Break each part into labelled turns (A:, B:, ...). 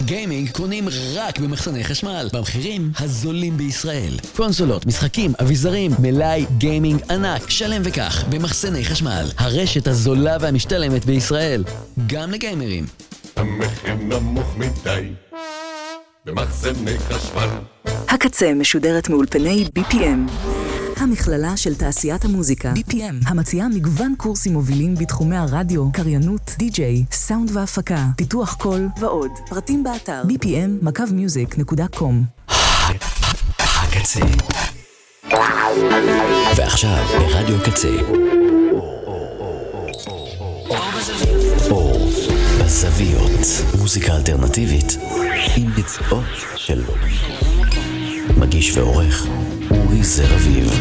A: גיימינג קונים רק במחסני חשמל, במחירים הזולים בישראל. קונסולות, משחקים, אביזרים, מלאי גיימינג ענק, שלם וכך, במחסני חשמל. הרשת הזולה והמשתלמת בישראל, גם לגיימרים.
B: המחיר נמוך מדי במחסני חשמל.
C: הקצה משודרת מאולפני BPM, המכללה של תעשיית המוזיקה. BPM, המציעה מגוון קורסים מובילים בתחומי הרדיו, קריינות, די-ג'יי, סאונד והפקה, פיתוח קול ועוד. פרטים באתר bpm.music.com.
A: הקצה. ועכשיו ברדיו קצה. אור בזוויות, מוזיקה אלטרנטיבית עם ביצועות של מגיש ועורך אורי זרביב.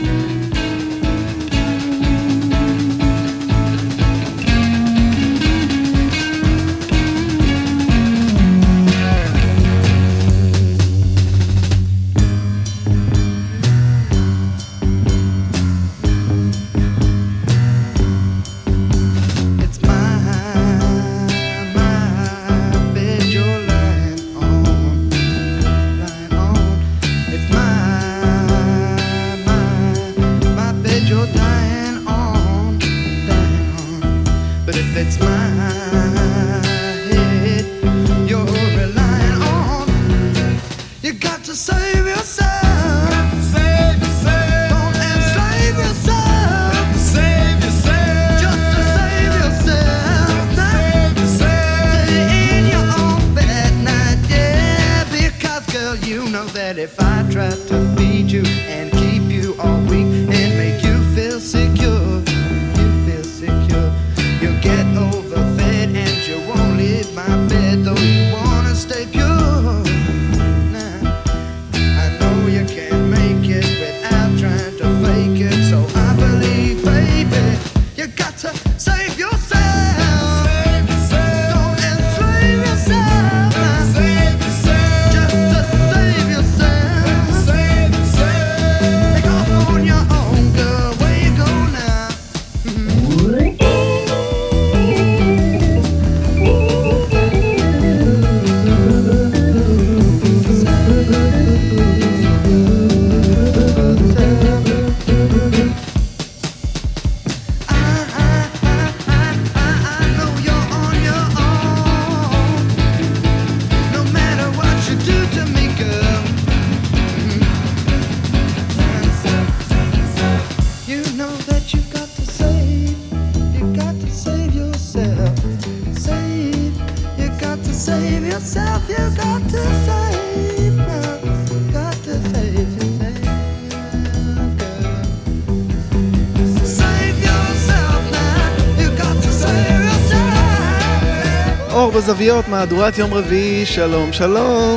D: בזוויות, מהדורת יום רביעי, שלום שלום.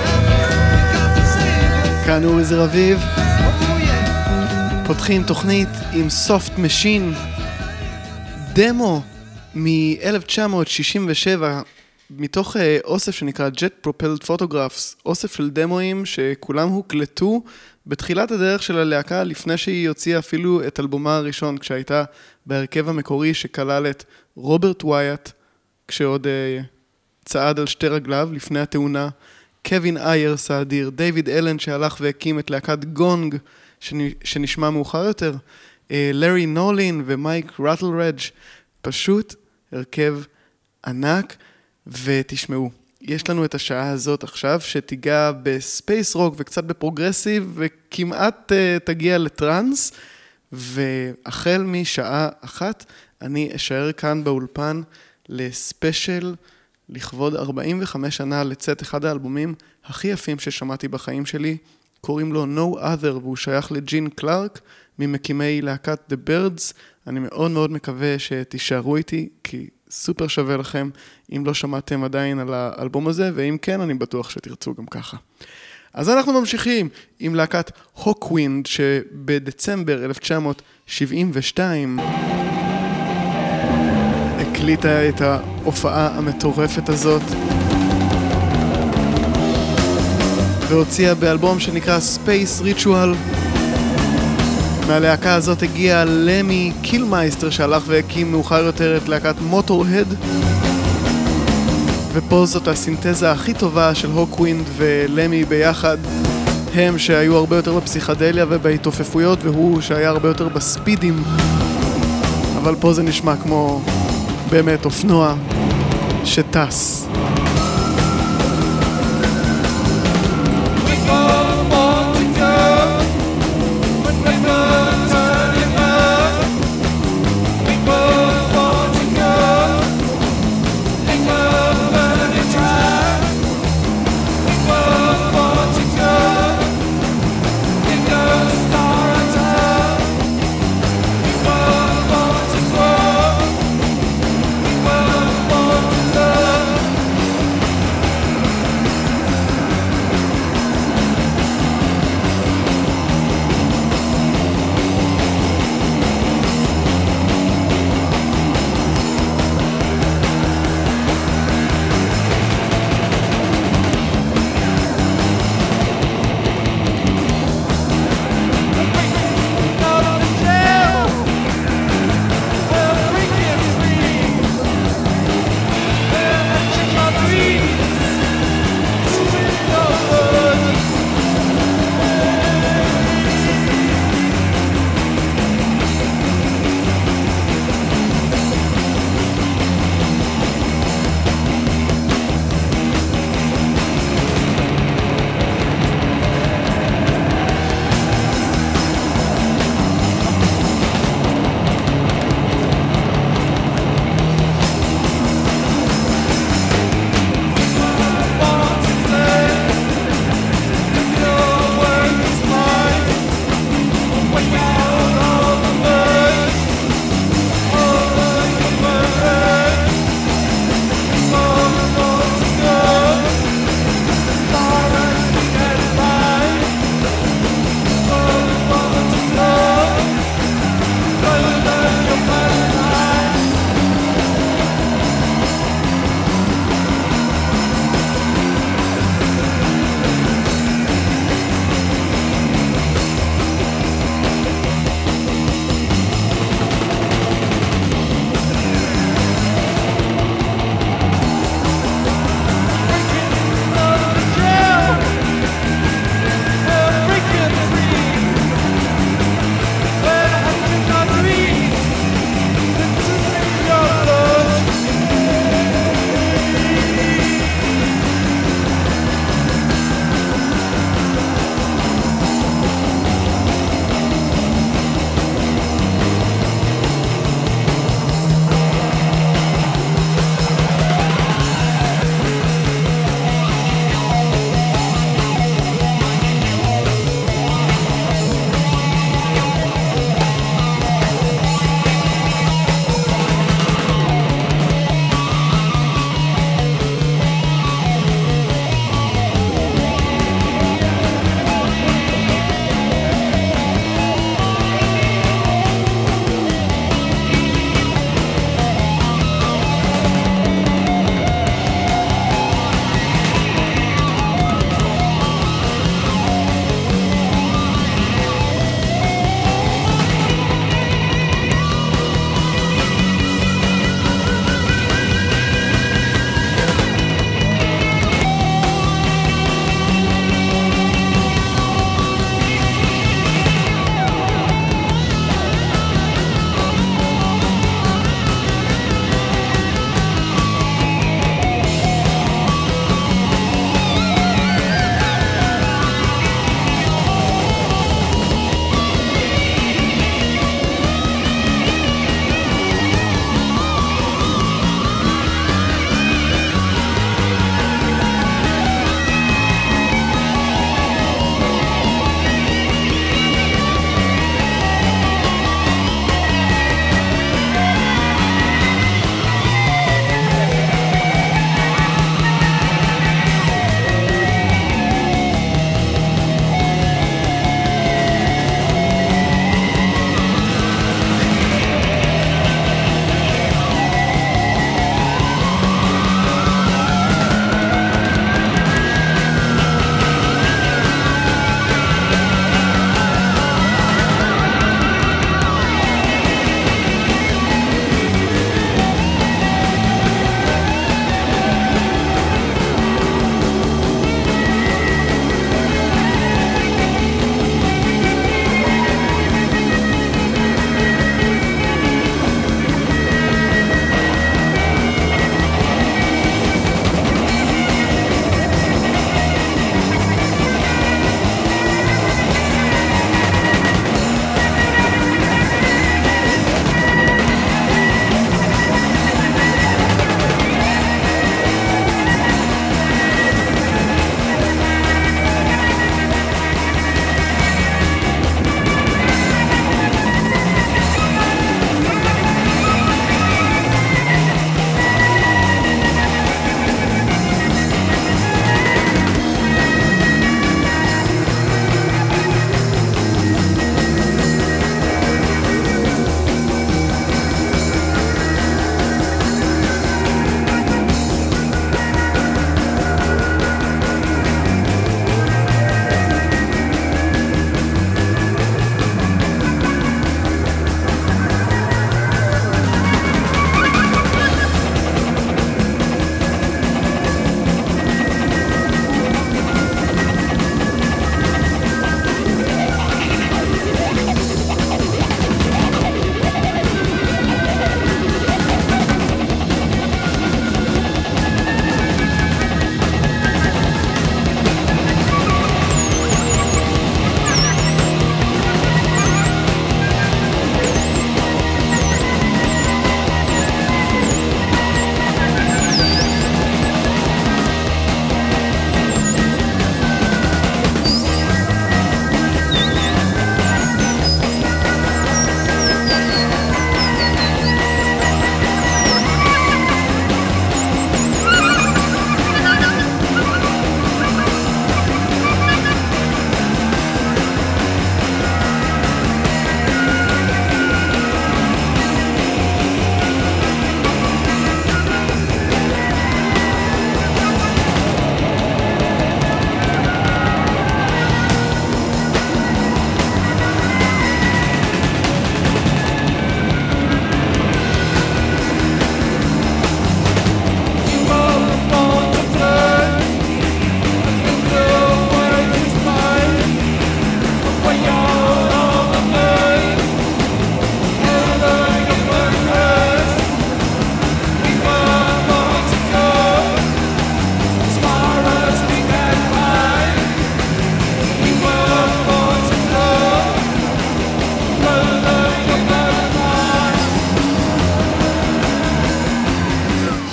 D: כאן אורי זרביב. פותחים תוכנית עם Soft Machine, דמו מ-1967 מתוך אוסף שנקרא Jet Propelled Photographs, אוסף של דמואים שכולם הוקלטו בתחילת הדרך של הלהקה לפני שהיא הוציאה אפילו את אלבומה הראשון, כשהייתה בהרכב המקורי שכלל את רוברט ווייט, כשעוד צעד על שתי רגליו לפני התאונה, קווין איירס האדיר, דיוויד אלן שהלך והקים את להקת גונג שנשמע מאוחר יותר, לארי נולין ומייק רטלרג', פשוט הרכב ענק. ותשמעו, יש לנו את השעה הזאת עכשיו שתיגע בספייס רוק וקצת בפרוגרסיב וכמעט תגיע לטרנס, והחל משעה 1 אני אשאר כאן באולפן לספיישל לכבוד 45 שנה לצאת אחד האלבומים הכי יפים ששמעתי בחיים שלי, קוראים לו No Other, והוא שייך לג'ין קלארק ממקימי להקת The Birds. אני מאוד מאוד מקווה שתישארו איתי, כי סופר שווה לכם אם לא שמעתם עדיין על האלבום הזה, ואם כן אני בטוח שתרצו גם ככה. אז אנחנו ממשיכים עם להקת הוקווינד, שבדצמבר 1972 הקליטה את ההופעה המטורפת הזאת והוציאה באלבום שנקרא Space Ritual. מהלהקה הזאת הגיע למי קילמייסטר שהלך והקים מאוחר יותר את להקת מוטורהד, ופה זאת הסינתזה הכי טובה של הוקווינד ולמי ביחד. הם שהיו הרבה יותר בפסיכדליה ובהתופפויות, והוא שהיה הרבה יותר בספידים. אבל פה זה נשמע כמו באמת אופנוע שטס.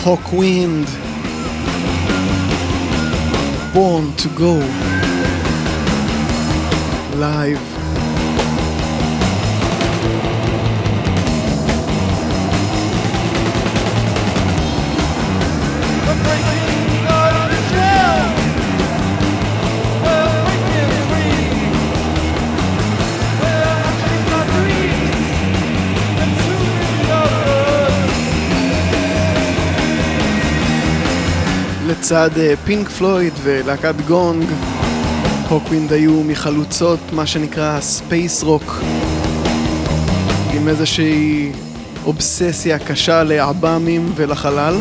D: Hawkwind, Born to Go, live. לצד פינק פלויד ולהקת גונג, הוקווינד היו מחלוצות מה שנקרא ספייס רוק, עם איזושהי אובססיה קשה לאלבמים ולחלל.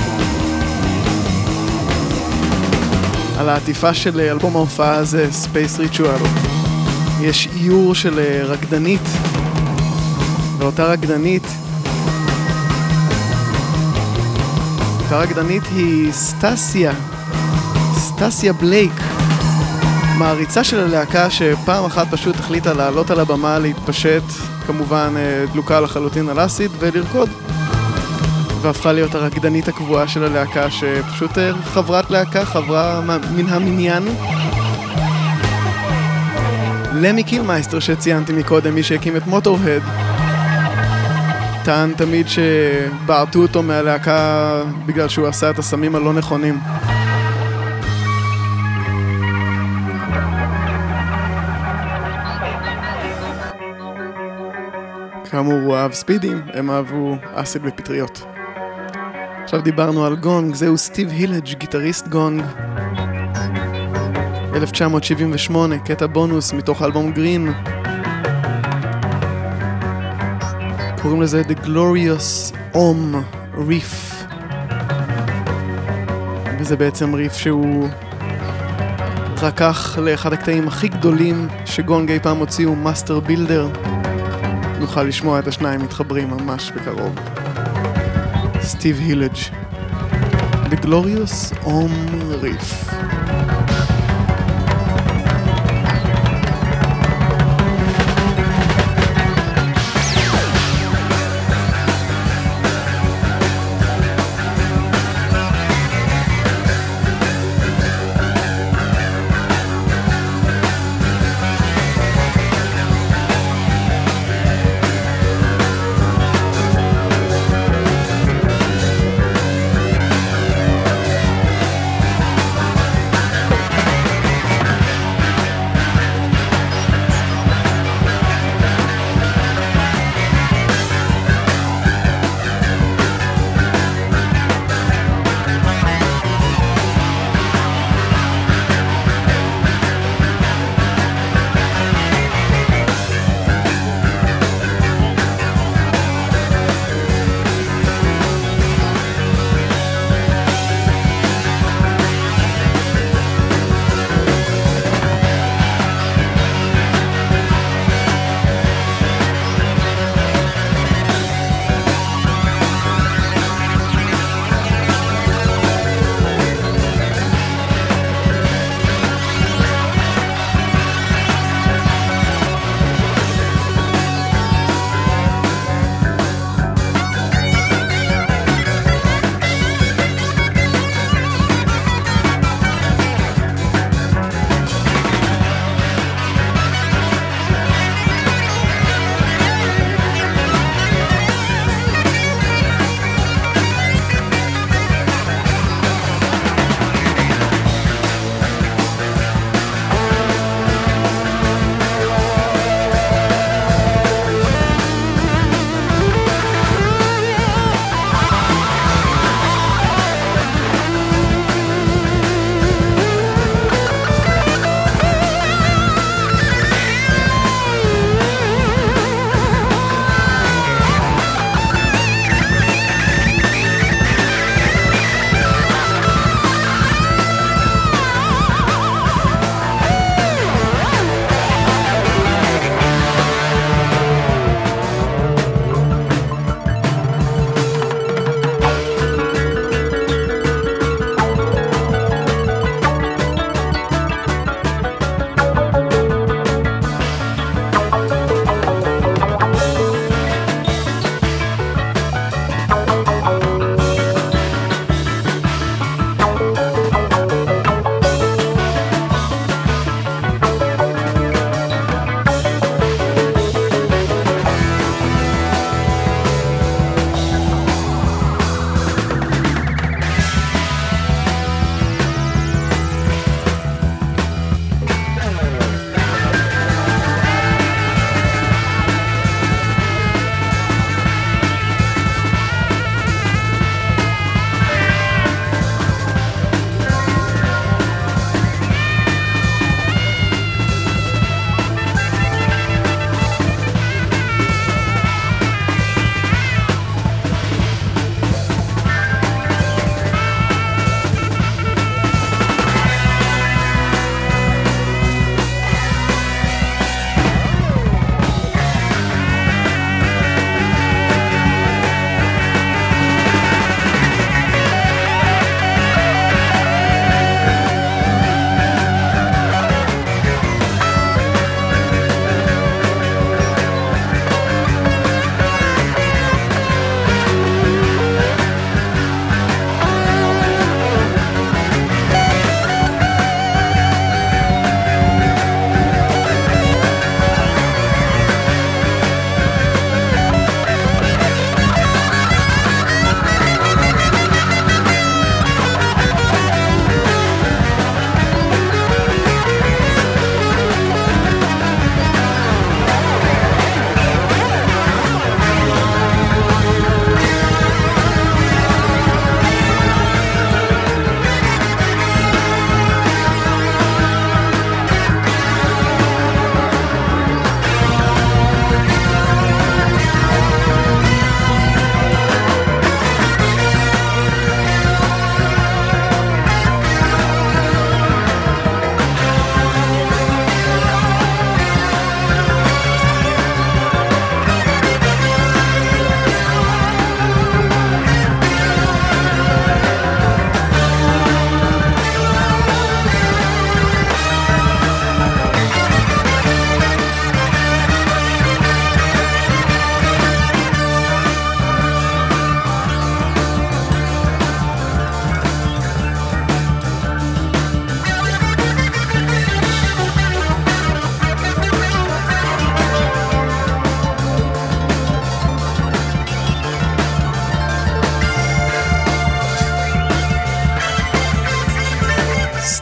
D: על העטיפה של אלבום ההופעה הזה, ספייס ריטואל, יש איור של רקדנית, ואותה רקדנית היא סטסיה בלייק, מעריצה של הלהקה שפעם אחת פשוט החליטה לעלות על הבמה, להתפשט, כמובן דלוקה לחלוטין על אסיד, ולרקוד. והפכה להיות הרקדנית הקבועה של הלהקה, שפשוט חברת להקה, חברה מן המניין. למי קילמייסטר שציינתי מקודם, מי שהקים את מוטורהד, טען תמיד שבעטו אותו מהלהקה בגלל שהוא עשה את הסמים הלא נכונים. כאמור, הוא אהב ספידים, הם אהבו אסיד ופטריות. עכשיו דיברנו על גונג, זהו סטיב הילג', גיטריסט גונג. 1978, קטע בונוס מתוך אלבום גרין. קוראים לזה The Glorious Om Riff. וזה בעצם ריף שהוא רקח לאחד הקטעים הכי גדולים שגונג אי פעם הוציאו, מאסטר בילדר. נוכל לשמוע את השניים מתחברים ממש בקרוב. סטיב הילג', The Glorious Om Riff.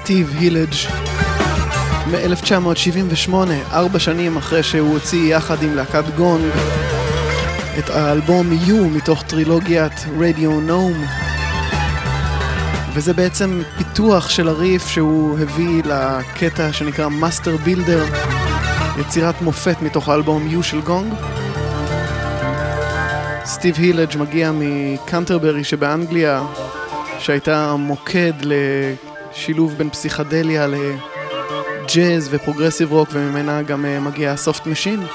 D: סטיב הילג' מ-1978, 4 שנים אחרי שהוא הוציא יחד עם להקת גונג את האלבום You מתוך טרילוגיית רדיו נום, וזה בעצם פיתוח של הריף שהוא הביא לקטע שנקרא מאסטר בילדר, יצירת מופת מתוך האלבום You של גונג. סטיב הילג' מגיע מקנטרברי שבאנגליה, שהייתה מוקד לשילוב בין פסיכדליה לג'אז ופרוגרסיב רוק, וממנה גם מגיע סופט משין.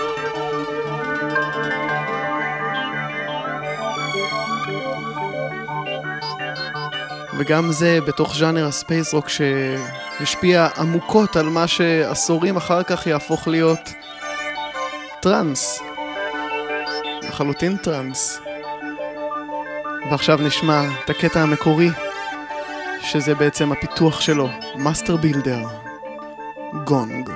D: וגם זה בתוך ז'אנר הספייס רוק שהשפיע עמוקות על מה שעשורים אחר כך יהפוך להיות טרנס. לחלוטין טרנס. ועכשיו נשמע את הקטע המקורי, שזה בעצם הפיתוח שלו, מאסטר בילדר, גונג.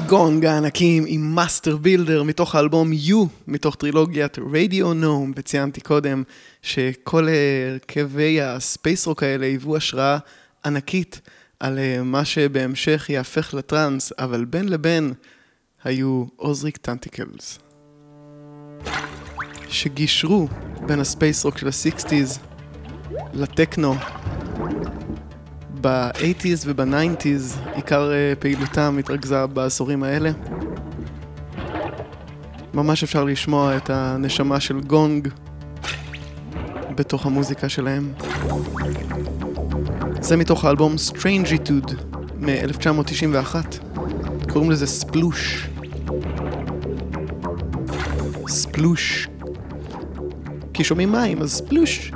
D: גונג הענקים עם מאסטר בילדר מתוך האלבום You, מתוך טרילוגיית רדיו נום, וציינתי קודם שכל הרכבי הספייס רוק האלה היוו השראה ענקית על מה שבהמשך יהפך לטרנס, אבל בין לבין היו אוזריק טנטיקלס שגישרו בין הספייס רוק של ה-60s לטקנו ב-80s וב-90s. עיקר פעילותם התרכזה בעשורים האלה. ממש אפשר לשמוע את הנשמה של גונג בתוך המוזיקה שלהם. זה מתוך האלבום Strangitude מ-1991. קוראים לזה ספלוש. ספלוש. כי שומעים מים, אז ספלוש.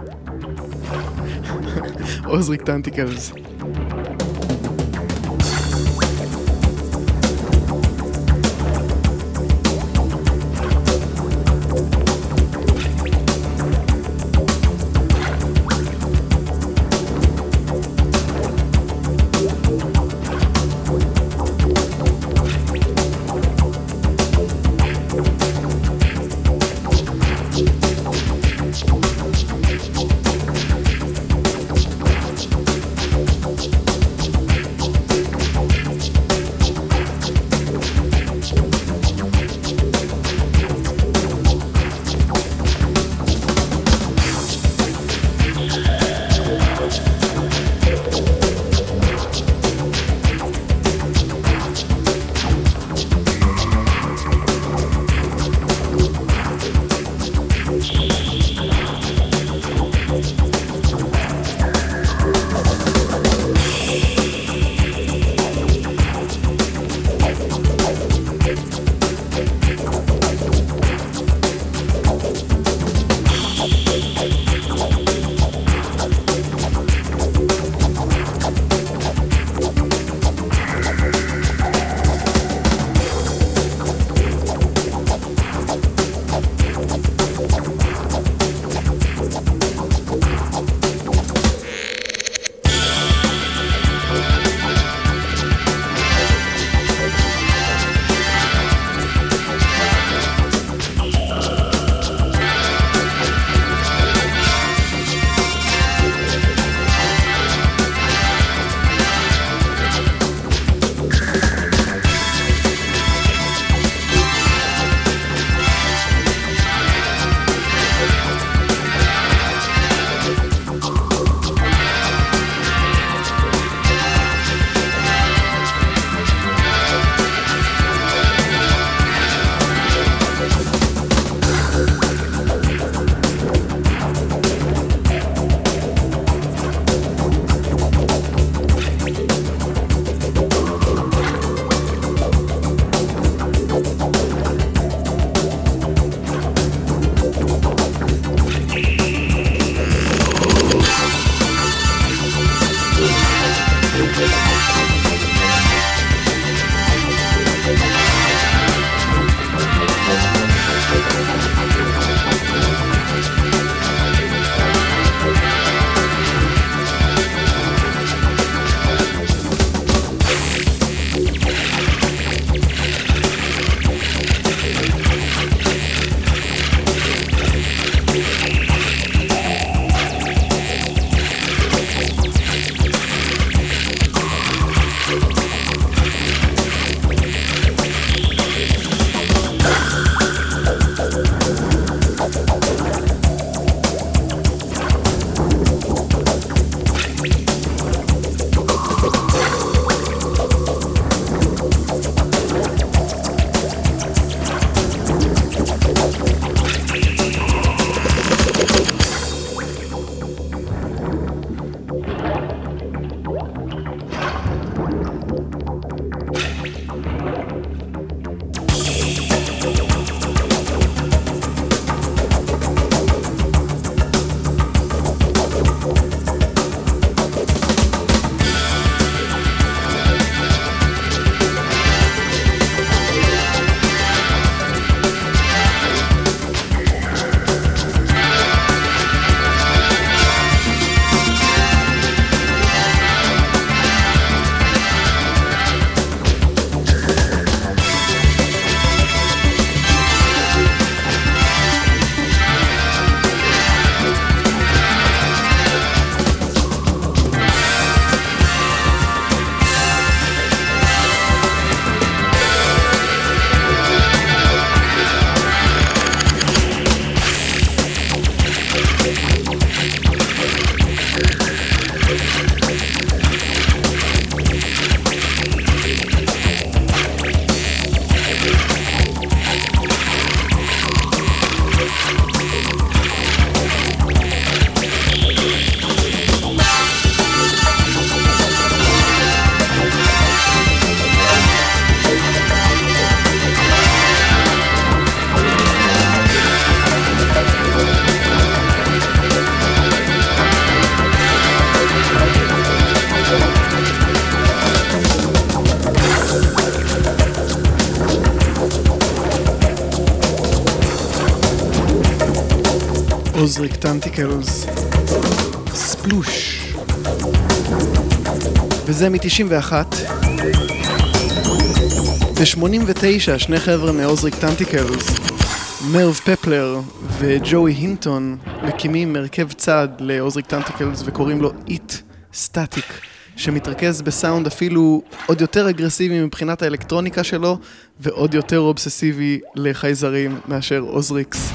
D: אוזריק טנטיקלס. אוזריק טנטיקלס, ספלוש. וזה מ-91. ב-89 שני חבר'ה מאוזריק טנטיקלס, מרב פפלר וג'וי הינטון, מקימים מרכב צד לאוזריק טנטיקלס וקוראים לו איט סטטיק, שמתרכז בסאונד אפילו עוד יותר אגרסיבי מבחינת האלקטרוניקה שלו ועוד יותר אובססיבי לחייזרים מאשר אוזריקס.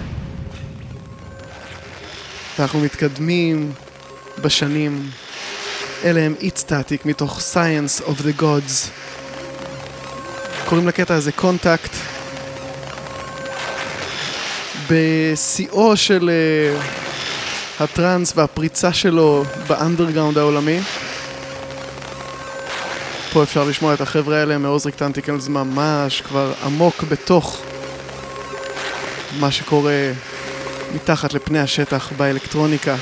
D: אנחנו מתקדמים בשנים. אלה הם איט סטטיק מתוך Science of the Gods. קוראים לקטע הזה קונטקט. בשיאו של הטרנס והפריצה שלו באנדרגראונד העולמי. פה אפשר לשמוע את החבר'ה האלה מאוזריק טנטיקלס ממש כבר עמוק בתוך מה שקורה מתחת לפני השטח באלקטרוניקה.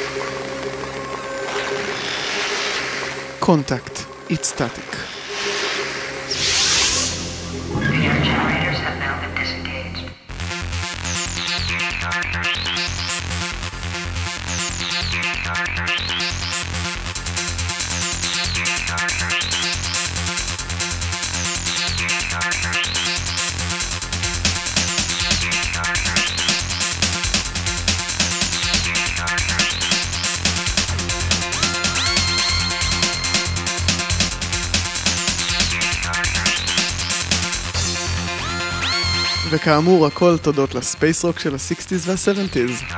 D: קונטקט, איט סטטיק. וכאמור, הכל תודות לספייס רוק של ה-60s וה-70s.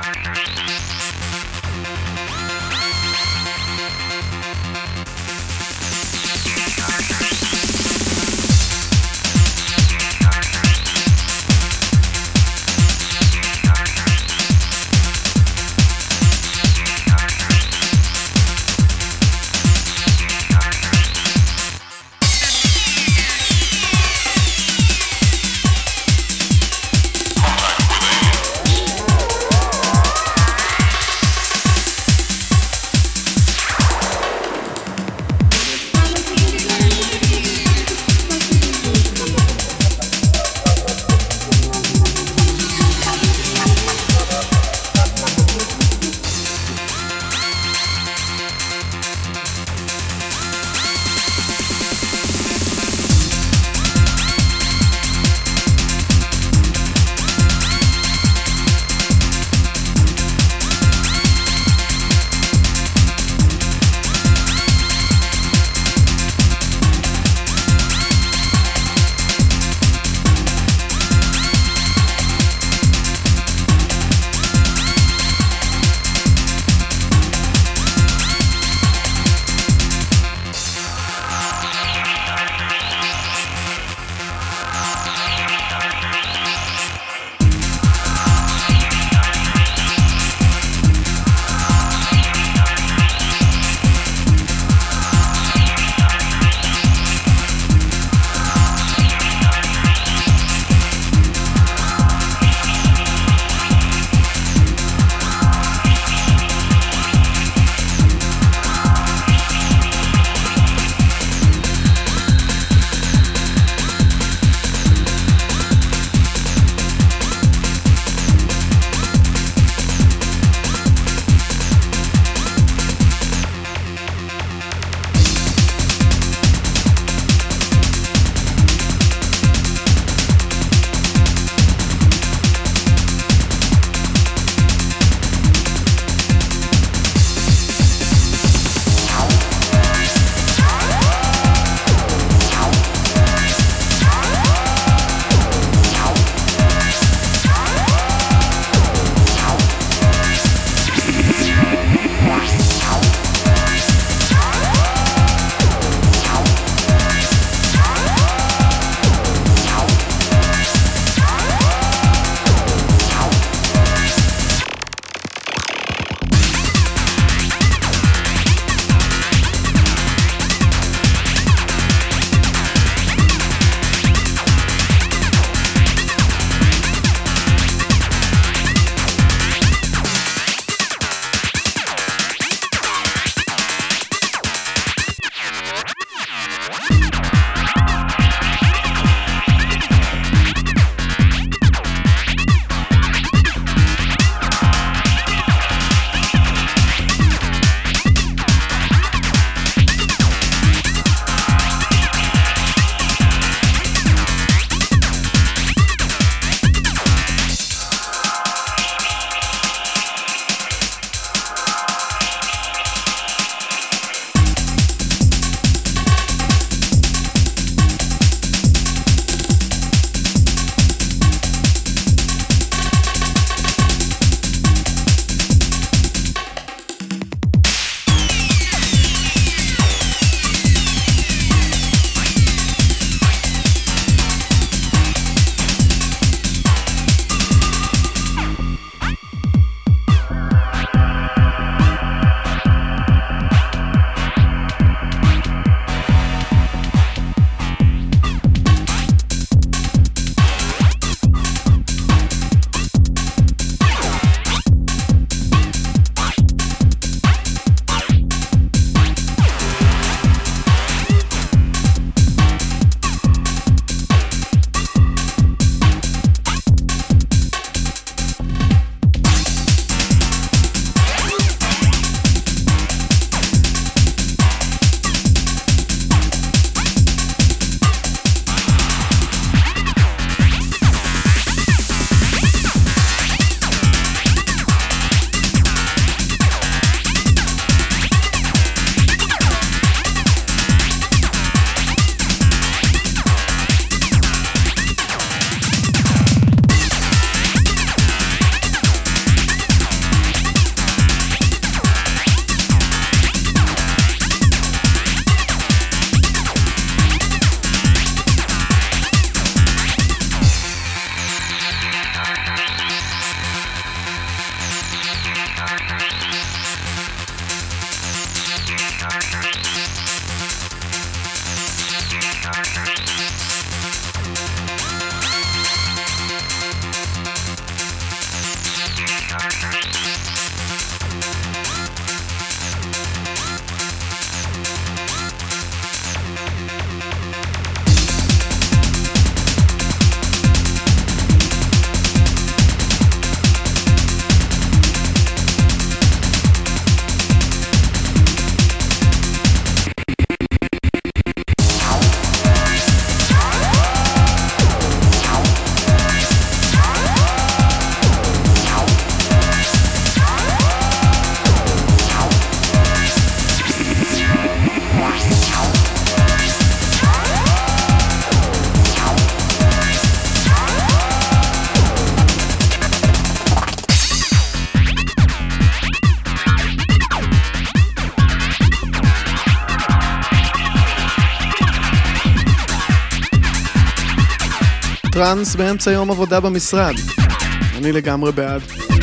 D: טרנס באמצע יום עבודה במשרד. אני לגמרי בעד.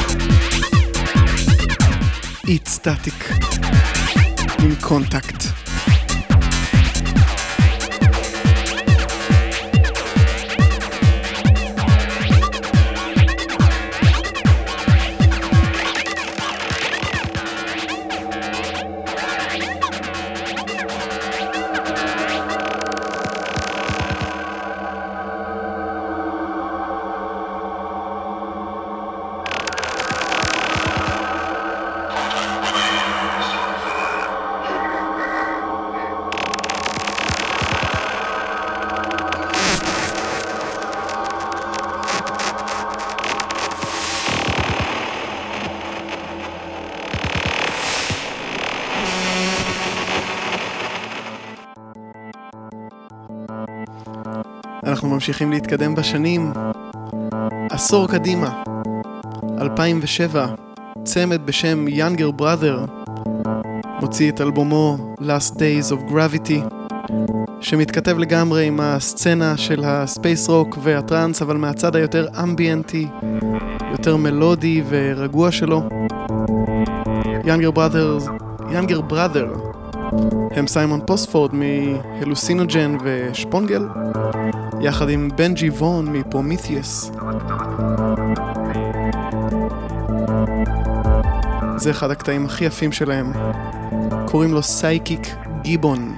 D: Eat Static עם קונטקט. אנחנו ממשיכים להתקדם בשנים. עשור קדימה, 2007, צמד בשם Younger Brother מוציא את אלבומו Last Days of Gravity, שמתכתב לגמרי עם הסצנה של הספייס רוק והטרנס, אבל מהצד היותר אמביאנטי, יותר מלודי ורגוע שלו. Younger Brother הם סיימון פוספורד מהלוסינוג'ן ושפונגל, יחד עם בנג'י וון מפרומיתיוס. זה אחד הקטעים הכי יפים שלהם, קוראים לו סייקיק גיבון.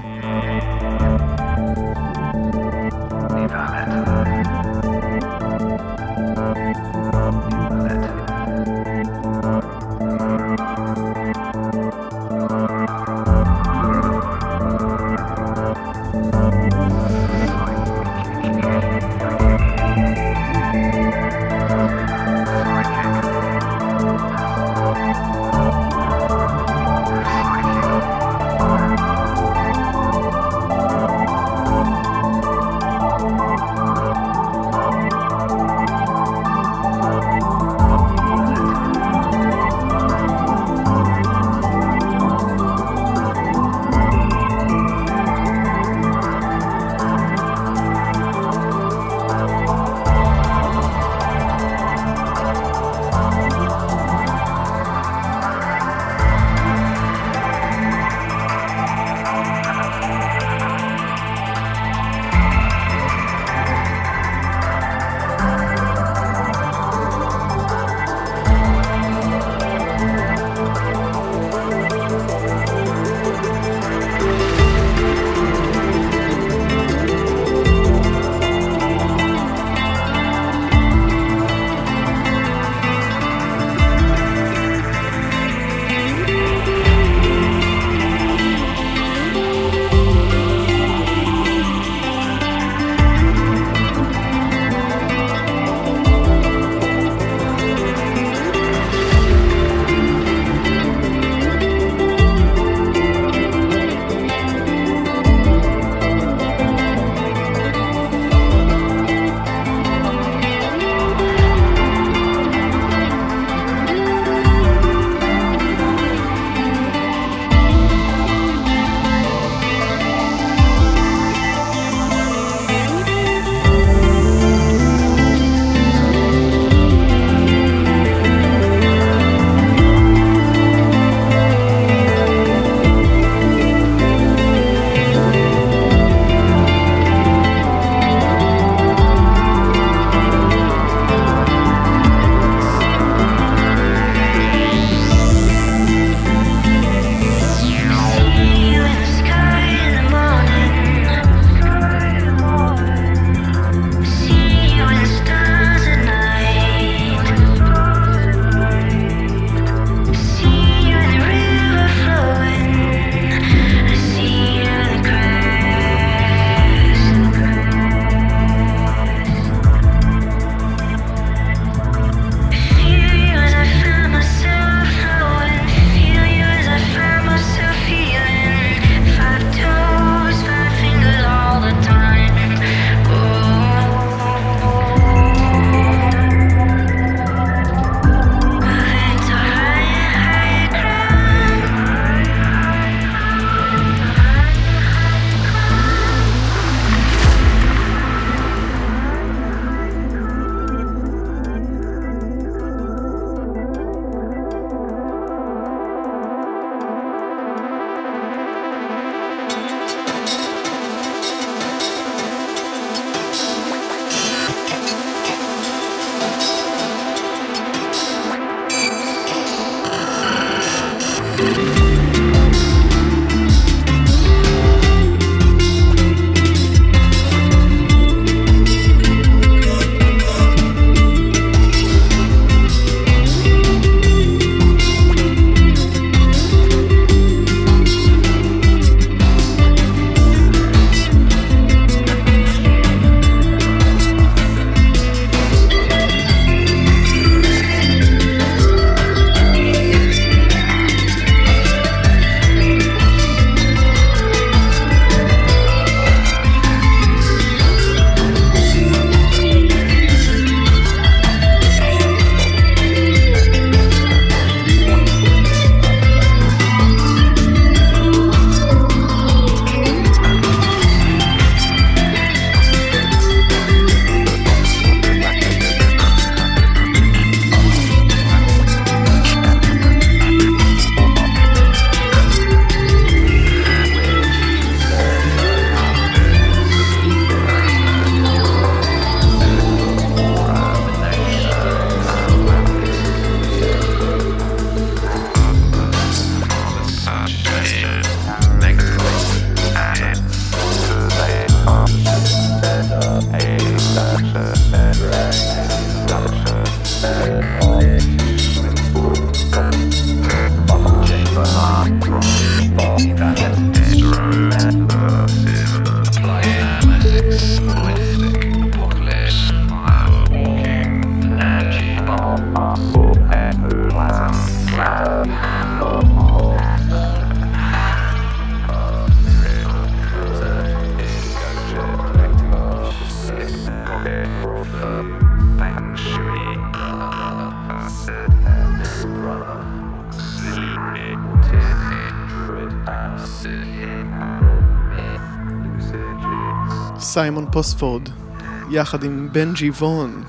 D: סיימון פוספורד, יחד עם בנג'י וון,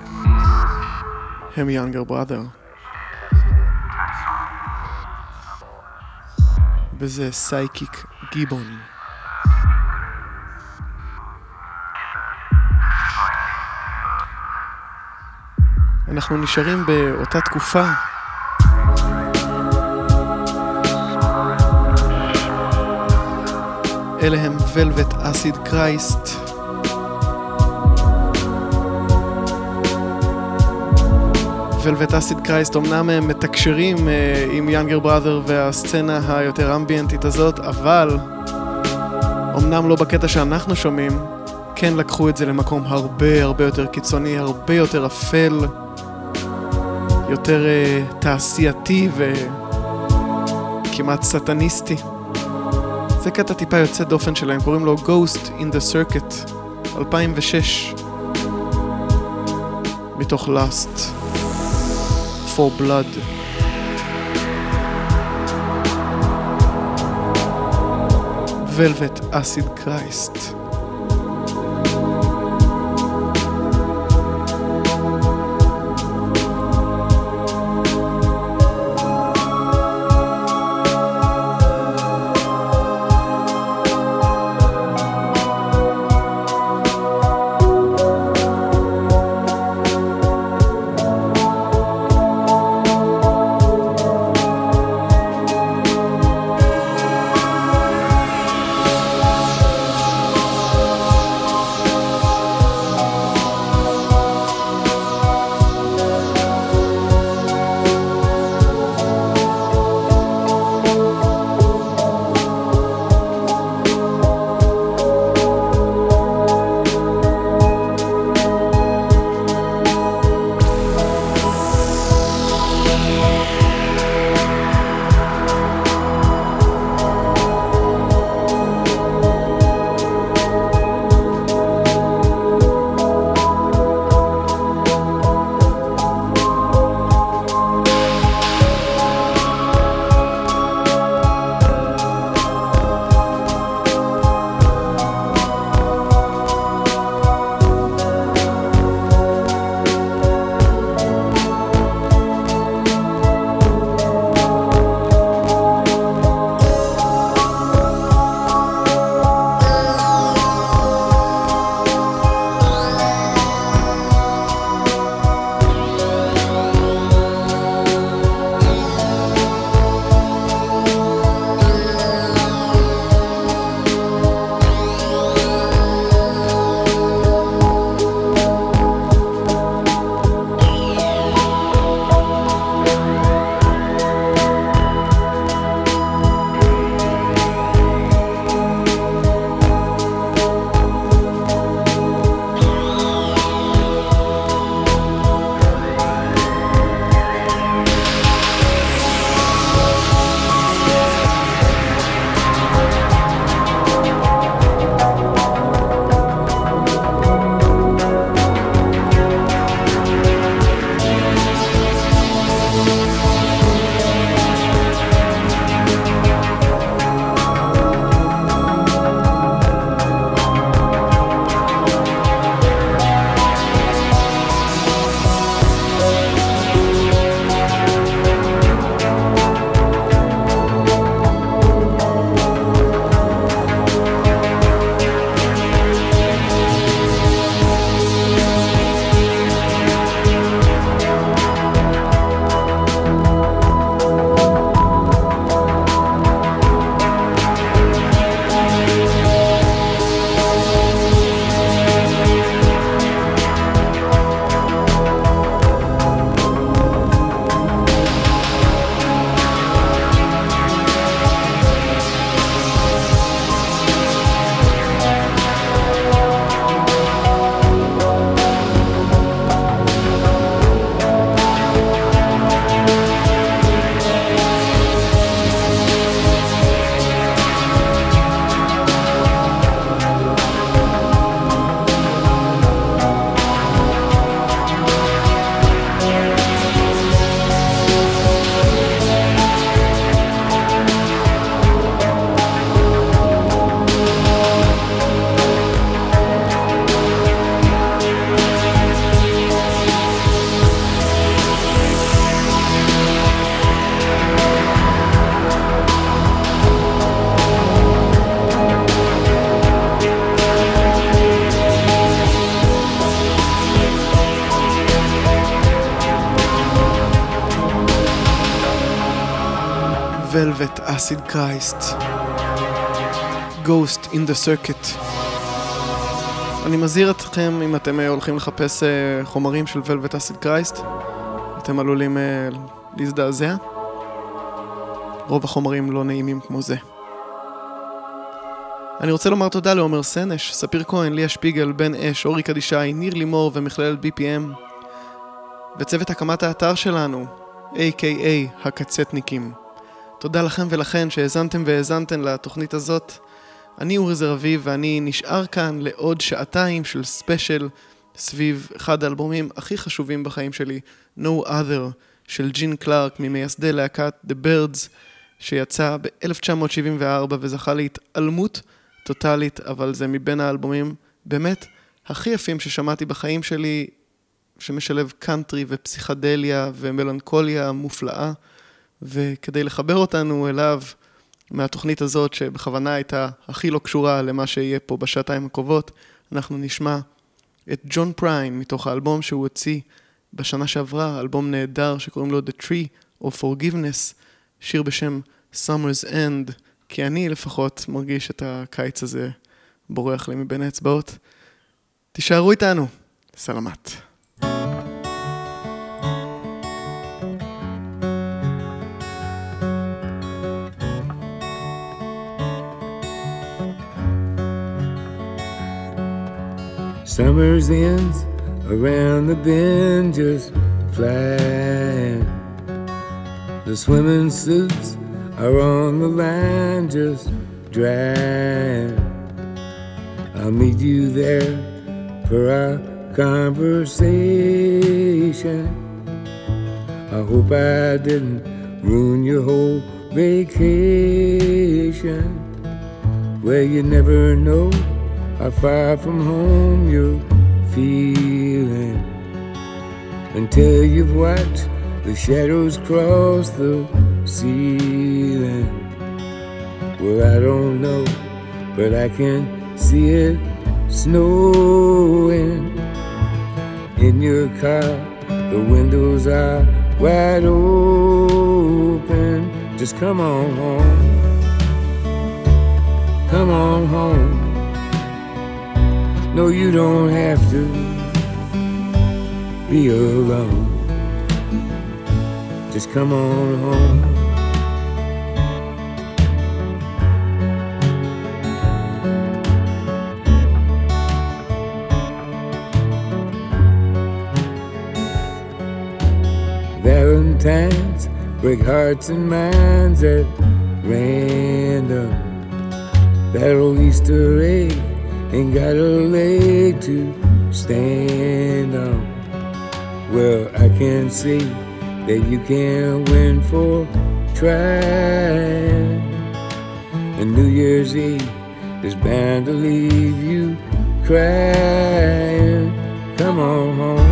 D: הם יאנגר בראדר. וזה סייקיק גיבון. אנחנו נשארים באותה תקופה. אלה הם ולווט אסיד קרייסט. ולווט אסיד קרייסט אמנם הם מתקשרים עם יאנגר בראדר והסצנה היותר אמביאנטית הזאת, אבל אמנם לא בקטע שאנחנו שומעים, כן לקחו את זה למקום הרבה הרבה יותר קיצוני, הרבה יותר אפל, יותר תעשייתי וכמעט סטניסטי. זה קטע טיפה יוצא דופן שלהם, קוראים לו Ghost in the Circuit, 2006, מתוך Lust for Blood. Velvet Acid Christ. Velvet Acid Christ, Ghost in the Circuit. אני מזהיר אתכם, אם אתם הולכים לחפש חומרים של Velvet Acid Christ, אתם עלולים להזדעזע. רוב החומרים לא נעימים כמו זה. אני רוצה לומר תודה לעומר סנש, ספיר כהן, ליה שפיגל, בן אש, אורי קדישי, ניר לימור ומכללת BPM, וצוות הקמת האתר שלנו, a.k.a. הקצטניקים. תודה לכם ולכן שהאזנתם והאזנתן לתוכנית הזאת. אני אורי זרביב ואני נשאר כאן לעוד שעתיים של ספיישל סביב אחד האלבומים הכי חשובים בחיים שלי, No Other, של ג'ין קלארק, ממייסדי להקת The Birds, שיצא ב-1974 וזכה להתעלמות טוטלית, אבל זה מבין האלבומים באמת הכי יפים ששמעתי בחיים שלי, שמשלב קאנטרי ופסיכדליה ומלנכוליה מופלאה, וכדי לחבר אותנו אליו מהתוכנית הזאת, שבכוונה הייתה הכי לא קשורה למה שיהיה פה בשעתיים הקרובות, אנחנו נשמע את ג'ון פריים מתוך האלבום שהוא הוציא בשנה שעברה, אלבום נהדר שקוראים לו The Tree of Forgiveness, שיר בשם Summer's End, כי אני לפחות מרגיש את הקיץ הזה בורח לי מבין האצבעות. תישארו איתנו, סלמת.
E: Summer's ends around the bend just flying. The swimming suits are on the line just drying. I'll meet you there for our conversation. I hope I didn't ruin your whole vacation. Well, you never know how far from home you're feeling until you've watched the shadows cross the ceiling. Well, I don't know, but I can see it snowing. In your car, the windows are wide open. Just come on home. Come on home. No, you don't have to be alone. Just come on home. Valentines break hearts and minds at random. That old Easter egg ain't got a leg to stand on. Well, I can see that you can't win for trying. And New Year's Eve is bound to leave you crying. Come on home.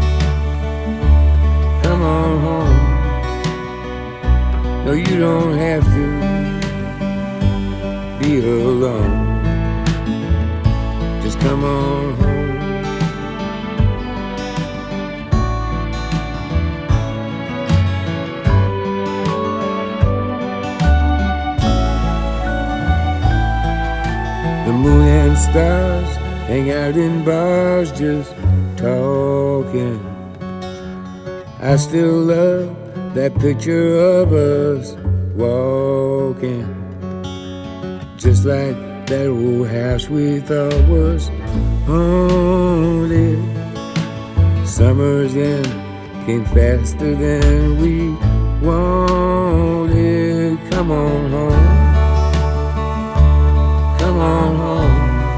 E: Come on home. No, you don't have to be alone. Just come on home. The moon and stars hang out in bars just talking. I still love that picture of us walking, just like that old house we thought was haunted. Summer's end came faster than we wanted. Come on home. Come on home.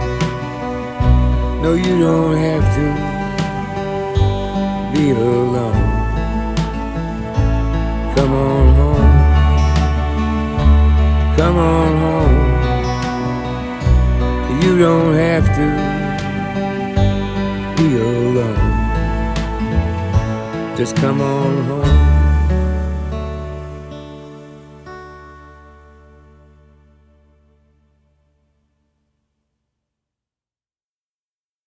E: No, you don't have to be alone. Come on home. Come on home. You don't have to be alone. Just come on home.